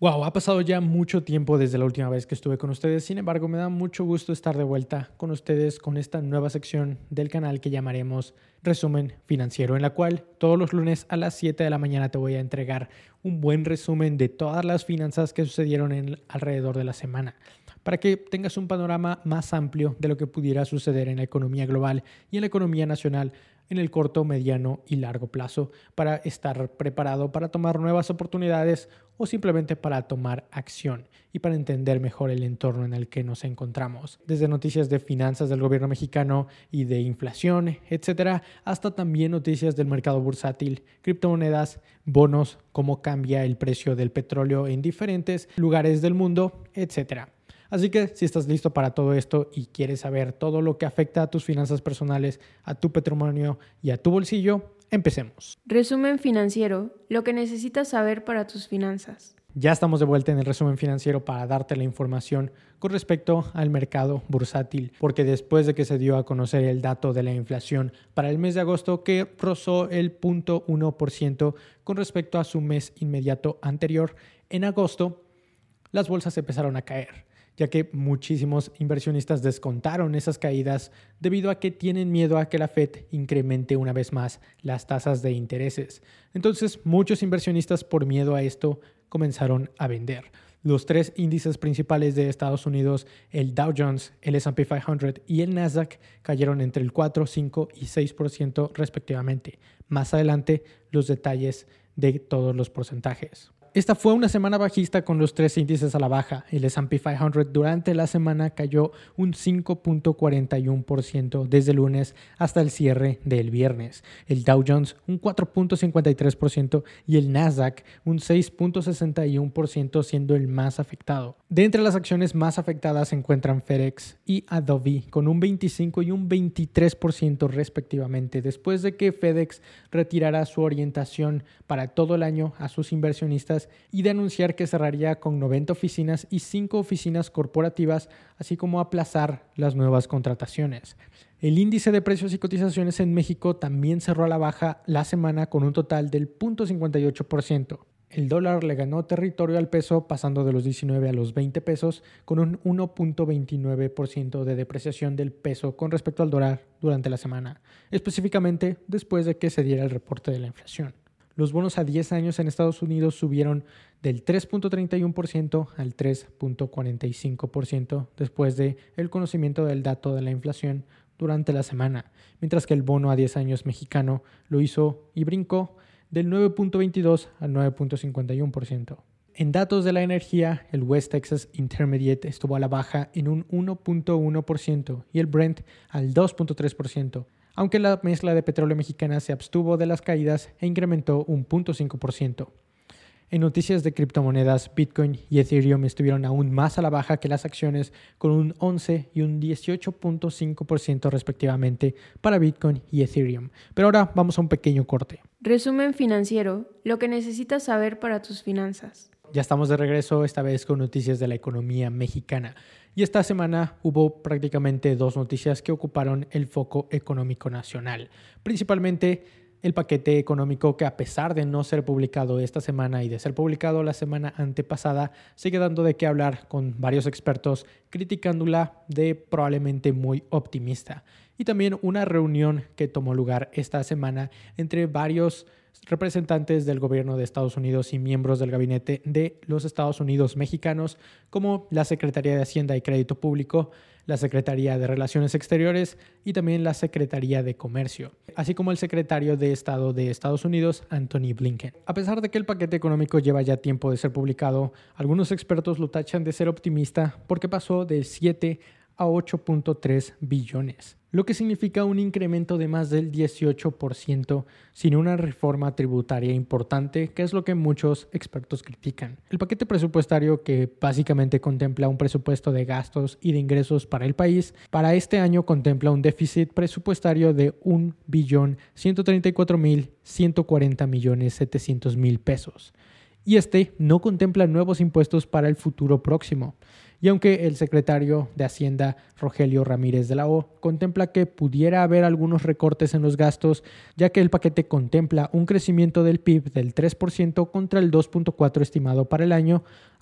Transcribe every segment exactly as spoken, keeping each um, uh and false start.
Wow, ha pasado ya mucho tiempo desde la última vez que estuve con ustedes. Sin embargo, me da mucho gusto estar de vuelta con ustedes con esta nueva sección del canal que llamaremos Resumen Financiero, en la cual todos los lunes a las siete de la mañana te voy a entregar un buen resumen de todas las finanzas que sucedieron en, alrededor de la semana, para que tengas un panorama más amplio de lo que pudiera suceder en la economía global y en la economía nacional en el corto, mediano y largo plazo, para estar preparado para tomar nuevas oportunidades o simplemente para tomar acción y para entender mejor el entorno en el que nos encontramos. Desde noticias de finanzas del gobierno mexicano y de inflación, etcétera, hasta también noticias del mercado bursátil, criptomonedas, bonos, cómo cambia el precio del petróleo en diferentes lugares del mundo, etcétera. Así que si estás listo para todo esto y quieres saber todo lo que afecta a tus finanzas personales, a tu patrimonio y a tu bolsillo, empecemos. Resumen financiero, lo que necesitas saber para tus finanzas. Ya estamos de vuelta en el resumen financiero para darte la información con respecto al mercado bursátil, porque después de que se dio a conocer el dato de la inflación para el mes de agosto, que rozó el cero punto uno por ciento con respecto a su mes inmediato anterior, en agosto las bolsas empezaron a caer, ya que muchísimos inversionistas descontaron esas caídas debido a que tienen miedo a que la Fed incremente una vez más las tasas de intereses. Entonces, muchos inversionistas, por miedo a esto, comenzaron a vender. Los tres índices principales de Estados Unidos, el Dow Jones, el ese and pe quinientos y el Nasdaq, cayeron entre el cuatro, cinco y seis por ciento respectivamente. Más adelante, los detalles de todos los porcentajes. Esta fue una semana bajista con los tres índices a la baja. El ese and pe quinientos durante la semana cayó un cinco punto cuarenta y uno por ciento desde el lunes hasta el cierre del viernes. El Dow Jones un cuatro punto cincuenta y tres por ciento y el Nasdaq un seis punto sesenta y uno por ciento, siendo el más afectado. De entre las acciones más afectadas se encuentran FedEx y Adobe con un veinticinco y un veintitrés por ciento respectivamente, después de que FedEx retirara su orientación para todo el año a sus inversionistas y de anunciar que cerraría con noventa oficinas y cinco oficinas corporativas, así como aplazar las nuevas contrataciones. El índice de precios y cotizaciones en México también cerró a la baja la semana con un total del cero punto cincuenta y ocho por ciento. El dólar le ganó territorio al peso, pasando de los diecinueve a los veinte pesos, con un uno punto veintinueve por ciento de depreciación del peso con respecto al dólar durante la semana, específicamente después de que se diera el reporte de la inflación. Los bonos a diez años en Estados Unidos subieron del tres punto treinta y uno por ciento al tres punto cuarenta y cinco por ciento después del conocimiento del dato de la inflación durante la semana, mientras que el bono a diez años mexicano lo hizo y brincó del nueve punto veintidós al nueve punto cincuenta y uno por ciento. En datos de la energía, el West Texas Intermediate estuvo a la baja en un uno punto uno por ciento y el Brent al dos punto tres por ciento. Aunque la mezcla de petróleo mexicana se abstuvo de las caídas e incrementó un cero punto cinco por ciento. En noticias de criptomonedas, Bitcoin y Ethereum estuvieron aún más a la baja que las acciones, con un once y un dieciocho punto cinco por ciento respectivamente para Bitcoin y Ethereum. Pero ahora vamos a un pequeño corte. Resumen financiero, lo que necesitas saber para tus finanzas. Ya estamos de regreso, esta vez con noticias de la economía mexicana. Y esta semana hubo prácticamente dos noticias que ocuparon el foco económico nacional. Principalmente el paquete económico, que a pesar de no ser publicado esta semana y de ser publicado la semana antepasada, sigue dando de qué hablar, con varios expertos criticándola de probablemente muy optimista. Y también una reunión que tomó lugar esta semana entre varios representantes del gobierno de Estados Unidos y miembros del gabinete de los Estados Unidos mexicanos, como la Secretaría de Hacienda y Crédito Público, la Secretaría de Relaciones Exteriores y también la Secretaría de Comercio, así como el secretario de Estado de Estados Unidos, Anthony Blinken. A pesar de que el paquete económico lleva ya tiempo de ser publicado, algunos expertos lo tachan de ser optimista porque pasó de siete a ocho punto tres billones, lo que significa un incremento de más del dieciocho por ciento sin una reforma tributaria importante, que es lo que muchos expertos critican. El paquete presupuestario, que básicamente contempla un presupuesto de gastos y de ingresos para el país, para este año contempla un déficit presupuestario de un billón ciento treinta y cuatro mil ciento cuarenta millones setecientos mil pesos. Y este no contempla nuevos impuestos para el futuro próximo. Y aunque el secretario de Hacienda, Rogelio Ramírez de la O, contempla que pudiera haber algunos recortes en los gastos, ya que el paquete contempla un crecimiento del P I B del tres por ciento contra el dos punto cuatro por ciento estimado para el año,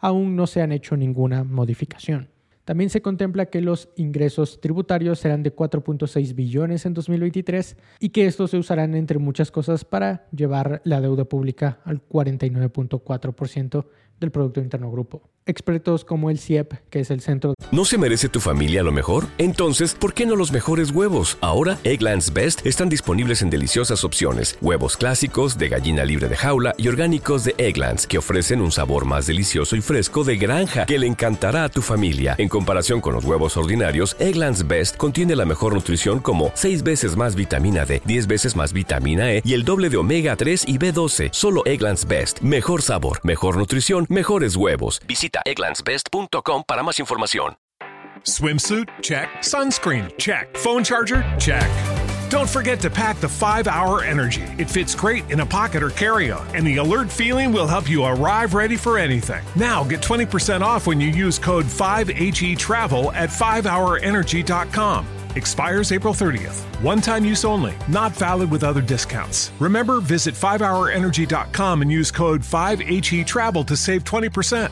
aún no se han hecho ninguna modificación. También se contempla que los ingresos tributarios serán de cuatro punto seis billones en dos mil veintitrés y que estos se usarán entre muchas cosas para llevar la deuda pública al cuarenta y nueve punto cuatro por ciento del Producto Interno Bruto. Expertos como el C I E P, que es el centro... ¿No se merece tu familia lo mejor? Entonces, ¿por qué no los mejores huevos? Ahora, Eggland's Best están disponibles en deliciosas opciones. Huevos clásicos, de gallina libre de jaula y orgánicos de Eggland's, que ofrecen un sabor más delicioso y fresco de granja que le encantará a tu familia. En comparación con los huevos ordinarios, Eggland's Best contiene la mejor nutrición como seis veces más vitamina D, diez veces más vitamina E y el doble de omega tres y B doce. Solo Eggland's Best. Mejor sabor, mejor nutrición, mejores huevos. Visita egglands best punto com para más información. Swimsuit? Check. Sunscreen? Check. Phone charger? Check. Don't forget to pack the five hour Energy. It fits great in a pocket or carry-on, and the alert feeling will help you arrive ready for anything. Now get twenty percent off when you use code five H E travel at five hour energy dot com. Expires April thirtieth. One-time use only. Not valid with other discounts. Remember, visit five hour energy dot com and use code five H E travel to save twenty percent.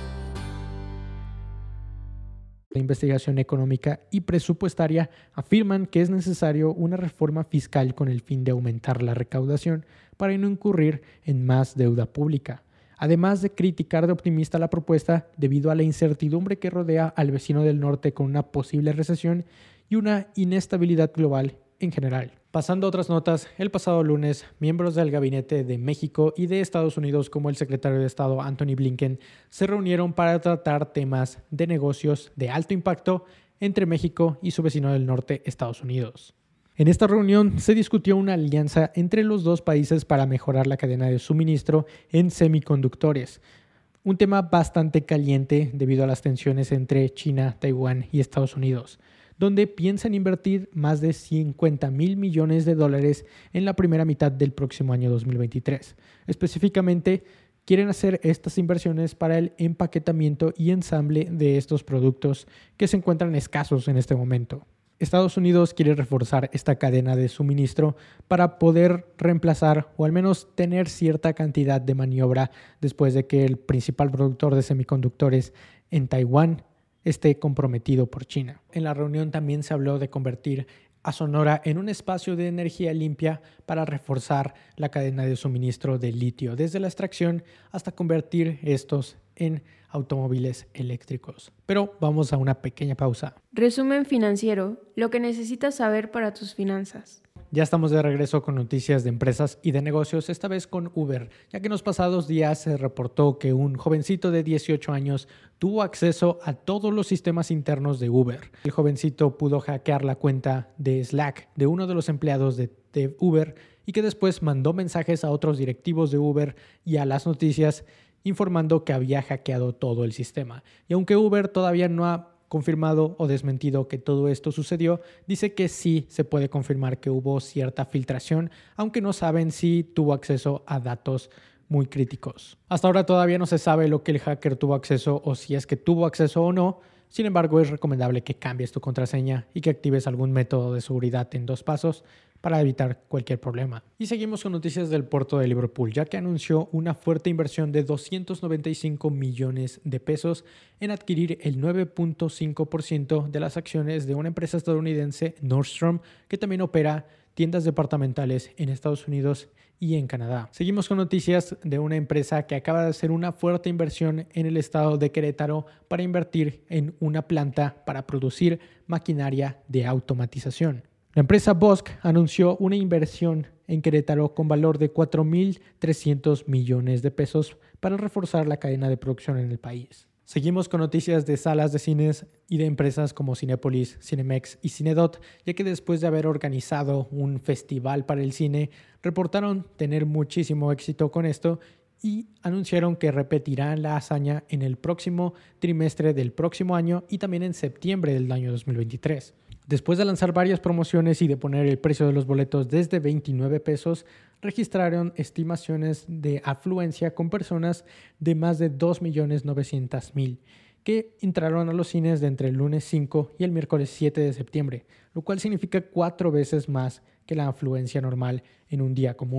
La investigación económica y presupuestaria afirman que es necesario una reforma fiscal con el fin de aumentar la recaudación para no incurrir en más deuda pública, además de criticar de optimista la propuesta debido a la incertidumbre que rodea al vecino del norte con una posible recesión y una inestabilidad global en general. Pasando a otras notas, el pasado lunes, miembros del gabinete de México y de Estados Unidos, como el secretario de Estado Antony Blinken, se reunieron para tratar temas de negocios de alto impacto entre México y su vecino del norte, Estados Unidos. En esta reunión se discutió una alianza entre los dos países para mejorar la cadena de suministro en semiconductores, un tema bastante caliente debido a las tensiones entre China, Taiwán y Estados Unidos, donde piensan invertir más de cincuenta mil millones de dólares en la primera mitad del próximo año dos mil veintitrés. Específicamente, quieren hacer estas inversiones para el empaquetamiento y ensamble de estos productos que se encuentran escasos en este momento. Estados Unidos quiere reforzar esta cadena de suministro para poder reemplazar o al menos tener cierta cantidad de maniobra después de que el principal productor de semiconductores en Taiwán esté comprometido por China. En la reunión también se habló de convertir a Sonora en un espacio de energía limpia para reforzar la cadena de suministro de litio, desde la extracción hasta convertir estos en automóviles eléctricos. Pero vamos a una pequeña pausa. Resumen financiero, lo que necesitas saber para tus finanzas. Ya estamos de regreso con noticias de empresas y de negocios, esta vez con Uber, ya que en los pasados días se reportó que un jovencito de dieciocho años tuvo acceso a todos los sistemas internos de Uber. El jovencito pudo hackear la cuenta de Slack de uno de los empleados de, de Uber y que después mandó mensajes a otros directivos de Uber y a las noticias informando que había hackeado todo el sistema. Y aunque Uber todavía no ha confirmado o desmentido que todo esto sucedió, dice que sí se puede confirmar que hubo cierta filtración, aunque no saben si tuvo acceso a datos muy críticos. Hasta ahora todavía no se sabe lo que el hacker tuvo acceso o si es que tuvo acceso o no. Sin embargo, es recomendable que cambies tu contraseña y que actives algún método de seguridad en dos pasos para evitar cualquier problema. Y seguimos con noticias del puerto de Liverpool, ya que anunció una fuerte inversión de doscientos noventa y cinco millones de pesos en adquirir el nueve punto cinco por ciento de las acciones de una empresa estadounidense, Nordstrom, que también opera tiendas departamentales en Estados Unidos y en Canadá. Seguimos con noticias de una empresa que acaba de hacer una fuerte inversión en el estado de Querétaro para invertir en una planta para producir maquinaria de automatización. La empresa Bosch anunció una inversión en Querétaro con valor de cuatro mil trescientos millones de pesos para reforzar la cadena de producción en el país. Seguimos con noticias de salas de cines y de empresas como Cinépolis, Cinemex y Cinedot, ya que después de haber organizado un festival para el cine, reportaron tener muchísimo éxito con esto y anunciaron que repetirán la hazaña en el próximo trimestre del próximo año y también en septiembre del año dos mil veintitrés. Después de lanzar varias promociones y de poner el precio de los boletos desde veintinueve pesos, registraron estimaciones de afluencia con personas de más de dos millones novecientos mil que entraron a los cines de entre el lunes cinco y el miércoles siete de septiembre, lo cual significa cuatro veces más que la afluencia normal en un día común.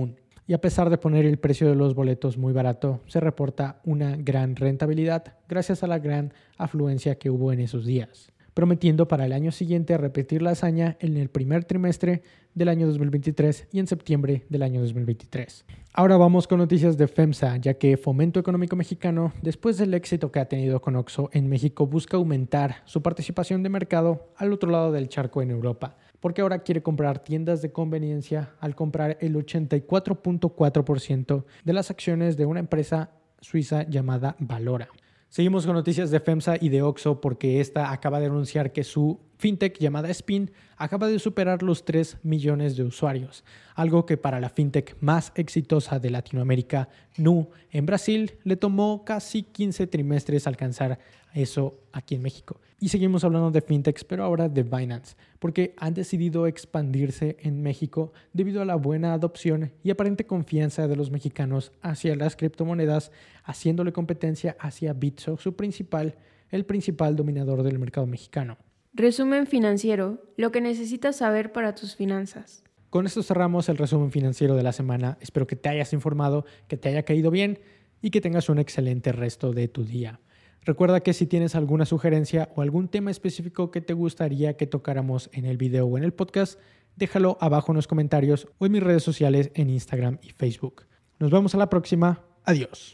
y a pesar de poner el precio de los boletos muy barato, se reporta una gran rentabilidad gracias a la gran afluencia que hubo en esos días, prometiendo para el año siguiente repetir la hazaña en el primer trimestre del año dos mil veintitrés y en septiembre del año dos mil veintitrés. Ahora vamos con noticias de FEMSA, ya que Fomento Económico Mexicano, después del éxito que ha tenido con Oxxo en México, busca aumentar su participación de mercado al otro lado del charco en Europa, porque ahora quiere comprar tiendas de conveniencia al comprar el ochenta y cuatro punto cuatro por ciento de las acciones de una empresa suiza llamada Valora. Seguimos con noticias de FEMSA y de Oxxo porque esta acaba de anunciar que su fintech llamada Spin acaba de superar los tres millones de usuarios, algo que para la fintech más exitosa de Latinoamérica, Nu, en Brasil, le tomó casi quince trimestres alcanzar eso aquí en México. Y seguimos hablando de fintechs, pero ahora de Binance, porque han decidido expandirse en México debido a la buena adopción y aparente confianza de los mexicanos hacia las criptomonedas, haciéndole competencia hacia Bitso, su principal, el principal dominador del mercado mexicano. Resumen financiero, lo que necesitas saber para tus finanzas. Con esto cerramos el resumen financiero de la semana. Espero que te hayas informado, que te haya caído bien y que tengas un excelente resto de tu día. Recuerda que si tienes alguna sugerencia o algún tema específico que te gustaría que tocáramos en el video o en el podcast, déjalo abajo en los comentarios o en mis redes sociales en Instagram y Facebook. Nos vemos a la próxima. Adiós.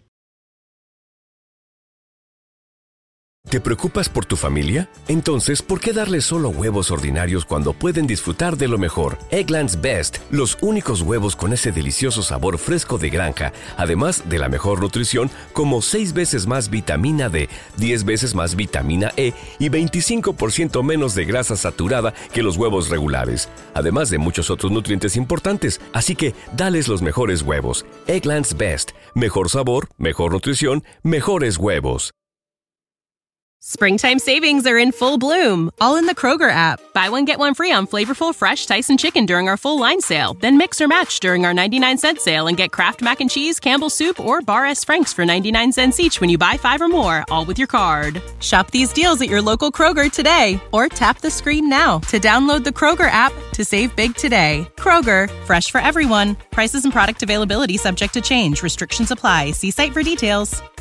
¿Te preocupas por tu familia? Entonces, ¿por qué darles solo huevos ordinarios cuando pueden disfrutar de lo mejor? Eggland's Best, los únicos huevos con ese delicioso sabor fresco de granja, además de la mejor nutrición, como seis veces más vitamina D, diez veces más vitamina E y veinticinco por ciento menos de grasa saturada que los huevos regulares, además de muchos otros nutrientes importantes. Así que, dales los mejores huevos. Eggland's Best, mejor sabor, mejor nutrición, mejores huevos. Springtime savings are in full bloom, all in the Kroger app. Buy one, get one free on flavorful, fresh Tyson chicken during our full line sale. Then mix or match during our ninety-nine cent sale and get Kraft Mac and Cheese, Campbell's Soup, or Bar S. Frank's for ninety-nine cents each when you buy five or more, all with your card. Shop these deals at your local Kroger today, or tap the screen now to download the Kroger app to save big today. Kroger, fresh for everyone. Prices and product availability subject to change. Restrictions apply. See site for details.